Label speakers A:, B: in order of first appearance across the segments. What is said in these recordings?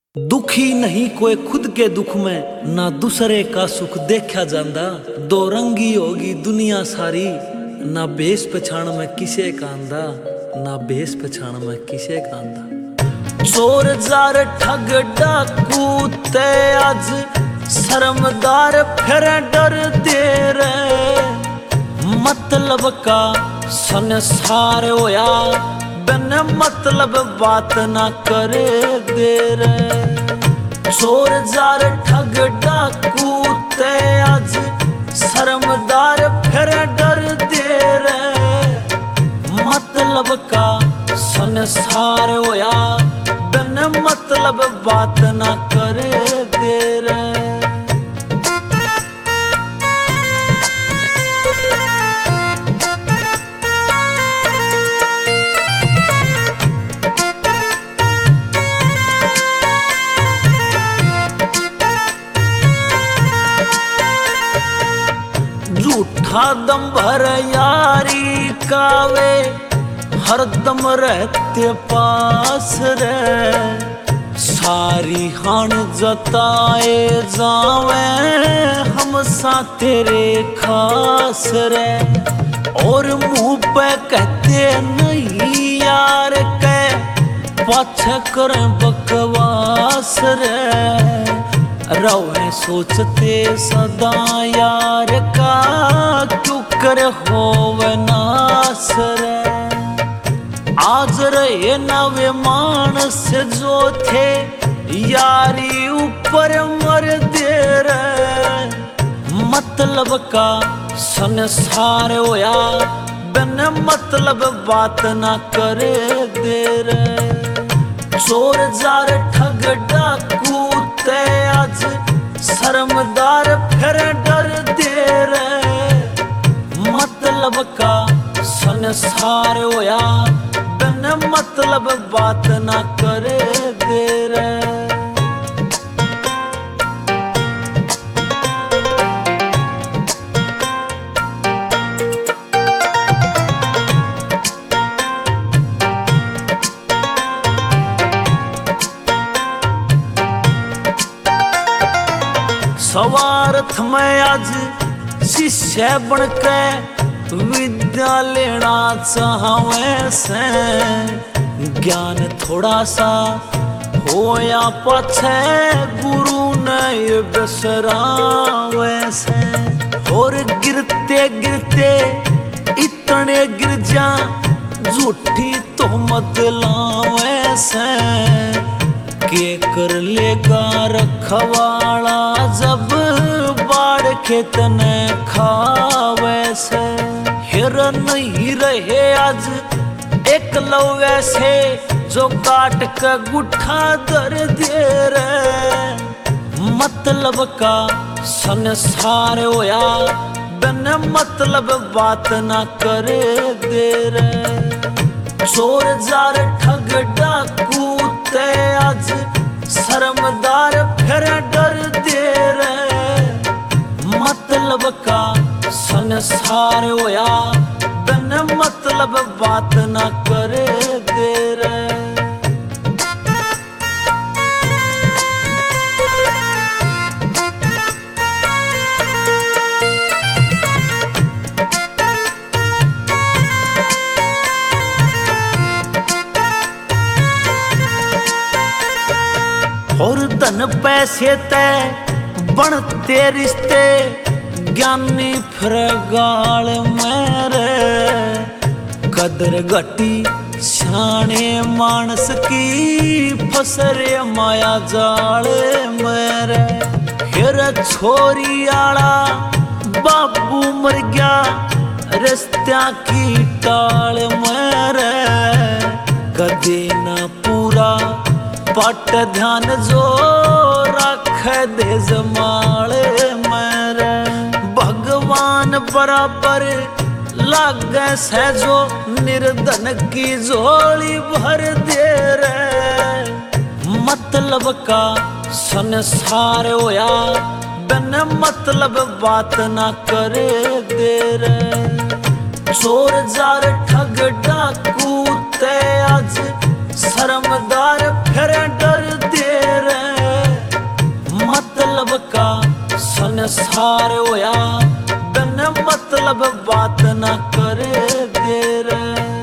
A: दुखी नहीं कोई खुद के दुख में, ना दूसरे का सुख देखा जांदा। दो रंगी होगी दुनिया सारी, ना बेस पछाण में किसे कांदा, ना बेस पछाण में किसे कांदा। चोर जार ठग डाकू ते आज शर्मदार फिर डर दे रे। मतलब का संसार होया बिन मतलब बात ना करे दे रे। चोर जार ठग डाकू ते आज शर्मदार फिर डर दे रे। मतलब का संसार होया बिन मतलब बात ना करे दे रे। झूठा दम भर यारी कावे हरदम रहते पास रे। सारी हान जताए जावे हम सा तेरे खास रे। और मुंह पे कहते नहीं यार के पाछे करें बकवास रे। रवे सोचते सदा यार का क्यों कर होवे नास रे। आज रहे नवे मानस जो थे यारी ऊपर मर दे रे। मतलब का संसार होया बिन मतलब बात ना करे दे रे। चोर जार ठग डाकू ते आज शर्मदार फिर डर दे रे। मतलब का संसार होया बिन मतलब बात ना करे दे रे। स्वार्थ में आज शिष्य बन के विद्या लेना चाहवे से। ज्ञान थोड़ा सा होया पाछे गुरु ने बिसरावे से। और गिरते गिरते इतने गिर जा झूठी तोहमत लावे से। के कर लेगा रखवाड़ा जब बाढ़ खेत ने खावे से। हिरन नहीं रहे आज एक लौवे से जो काट के गुठा दर दे रे। मतलब का संसार होया बिन मतलब बात ना करे दे रे। चोर जार ठग डाकू ते आज शर्मदार फिर डर दे रे। मतलब का संसार होया बिन मतलब बात ना करे दे रे। और धन पैसे ते बनते रिश्ते ज्ञानी फिर गाल मेरे। कदर घटी शाने मानस की फसरे माया जाल मेरे। फिर छोरी आला बाबू मर गया रिश्त्या की टाल मेरे। कदे ना पूरा पट ध्यान जो रख दे जमाले मेरे। भगवान बराबर लागे से जो निर्धन की झोली भर दे रे। मतलब का संसार होया बिन मतलब बात ना करे दे रे। चोर जार ठग डाकू ते आज शर्मदार फिर डर दे रे। का संसार होया, बिन मतलब बात ना करे दे रे।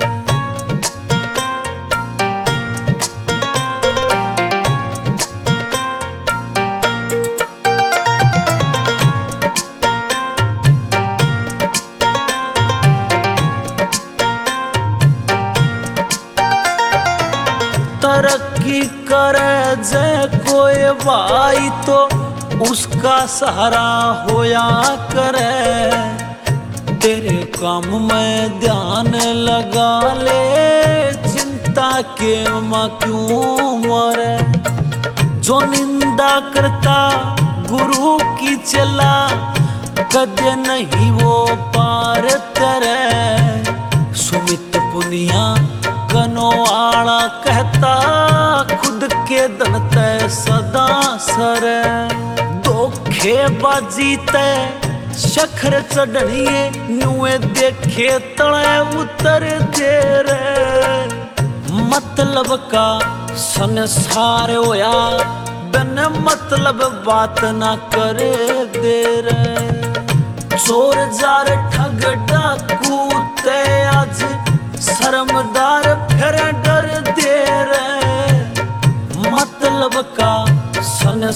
A: तरक्की करे जे कोई भाई तो उसका सहारा होया करे। तेरे काम में ध्यान लगा ले, चिंता के मां क्यों मरे। जो निंदा करता गुरु की चला, कदे नहीं वो पार करे। सुमित पुनिया कनो आला कहता, खुद के धन तय सदा सरे। धोखेबाजी तय शखर चढ़िए, नुए देखे तले उतर दे रे। मतलब का संसार होया, बिन मतलब बात ना करे दे रे। चोर जार ठग डाकू ते आज शर्मदार फिर डर दे रे। मतलब का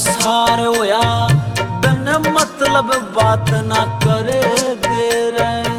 A: संसार होया, बिन मतलब बात ना करे दे रे।